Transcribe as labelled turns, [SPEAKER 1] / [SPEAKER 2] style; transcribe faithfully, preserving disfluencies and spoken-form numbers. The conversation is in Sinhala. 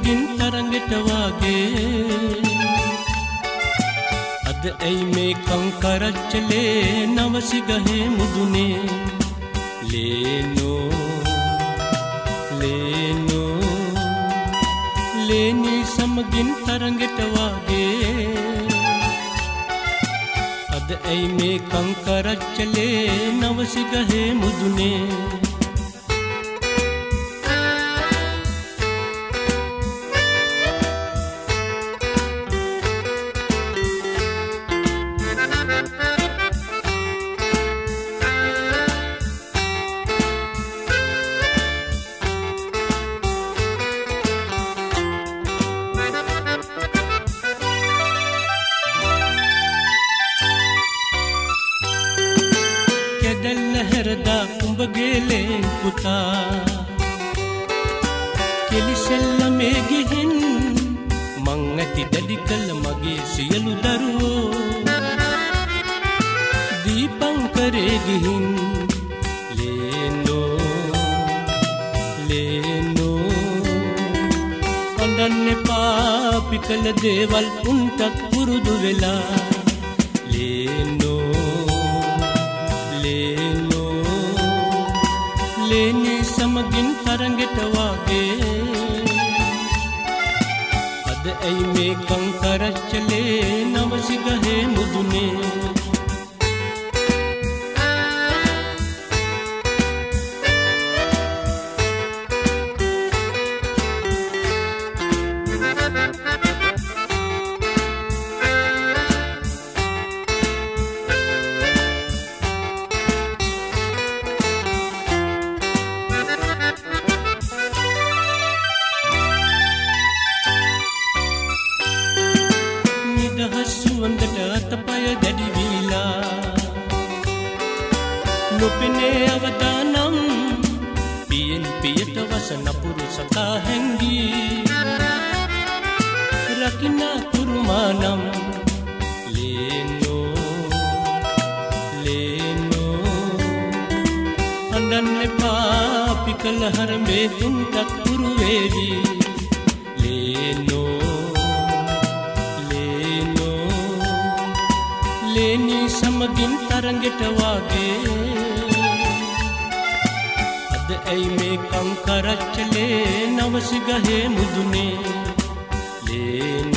[SPEAKER 1] සමගින් තරඟට වාගේ අද ඇයි මේ කංකරච්චලේ නවසිගහේ මුදුනේ ලේනෝ ලේනෝ ලේනි සමගින් තරඟට වාගේ අද ඇයි මේ කංකරච්චලේ නවසිගහේ මුදුනේ හැරදා උඹගේලේ පුතා කෙලිසෙල්ලමේ ගිහින් මං ඇති දැඩි කළ මගේ සියලු දරුවෝ දීපංකරේ ගිහින් ලේනෝ ලේනෝ අඬන්න එපා පිකල දේවල් උන්ටත් පුරුදු වෙලා ලේනෝ ලේනි සමගින් තරඟට වාගේ අද ඇයි මේ කංකරච්චලේ නවසිගහේ මුදුනේ සුවඳට අතපය දැඩි වීලා නොපෙනේ අවදානම් පියෙන් පියට වසන පුරු සතා හැංගී රකිනා කුරුමානම් ලේනෝ ලේනෝ අඬන්න එපා පිකල හරඹේ තුන්ටත් පුරු වේවි ලේනෝ ලේනි සමගින් තරඟට වාගේ අද ඇයි මේ කංකරච්චලේ නවසිගහේ මුදුනේ ලේනි